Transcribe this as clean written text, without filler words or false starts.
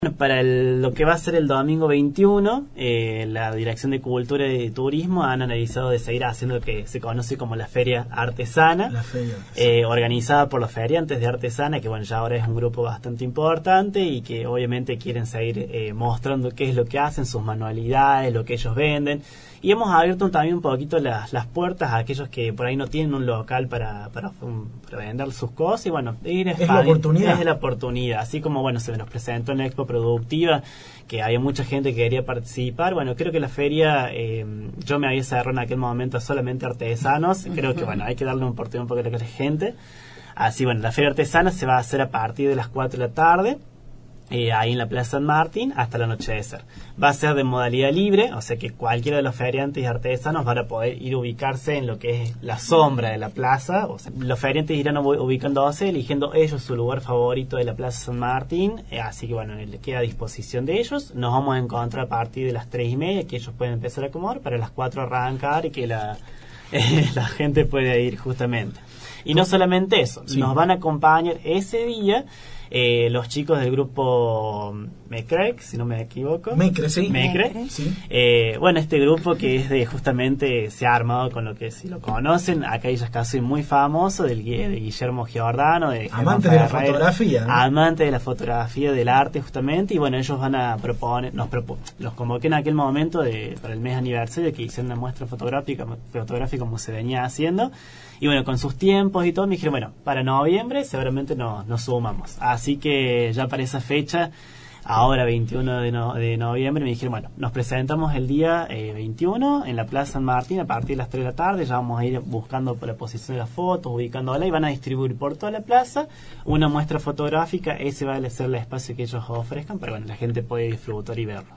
Para lo que va a ser el domingo 21, la Dirección de Cultura y Turismo han analizado de seguir haciendo lo que se conoce como la Feria Artesana, organizada por los feriantes de Artesana, que bueno, ya ahora es un grupo bastante importante y que obviamente quieren seguir mostrando qué es lo que hacen, sus manualidades, lo que ellos venden. Y hemos abierto también un poquito las puertas a aquellos que por ahí no tienen un local para vender sus cosas. Y bueno, es la oportunidad. Es la oportunidad. Así como bueno, se nos presentó en la Expo Productiva, que había mucha gente que quería participar. Bueno, creo que la feria, yo me había cerrado en aquel momento solamente artesanos. Creo que bueno, hay que darle una oportunidad un poco a la gente. Así bueno, la feria artesana se va a hacer a partir de las 4 de la tarde. Ahí en la Plaza San Martín hasta el anochecer. Va a ser de modalidad libre, o sea que cualquiera de los feriantes y artesanos van a poder ir a ubicarse en lo que es la sombra de la plaza. O sea, los feriantes irán ubicándose, eligiendo ellos su lugar favorito de la Plaza San Martín. Así que bueno, le queda a disposición de ellos. Nos vamos a encontrar a partir de las 3:30, que ellos pueden empezar a acomodar, para las 4 arrancar y que la gente pueda ir justamente. Y no solamente eso, sí, nos van a acompañar ese día los chicos del grupo Mecrec, si no me equivoco. Mecre, sí. Mecre. Sí. Bueno, este grupo que es de justamente, se ha armado con lo que, si lo conocen, acá hay casi muy famoso, de Guillermo Giordano, de amante de la fotografía, ¿no? Amante de la fotografía, del arte justamente, y bueno, ellos van a proponer, los convoqué en aquel momento para el mes aniversario, que hicieron una muestra fotográfica como se venía haciendo. Y bueno, con sus tiempos y todo, me dijeron, bueno, para noviembre seguramente nos sumamos. Así que ya para esa fecha, ahora 21 de noviembre, me dijeron, bueno, nos presentamos el día 21 en la Plaza San Martín a partir de las 3 de la tarde. Ya vamos a ir buscando por la posición de las fotos, ubicándola, y van a distribuir por toda la plaza una muestra fotográfica. Ese va a ser el espacio que ellos ofrezcan, pero bueno, la gente puede disfrutar y verlo.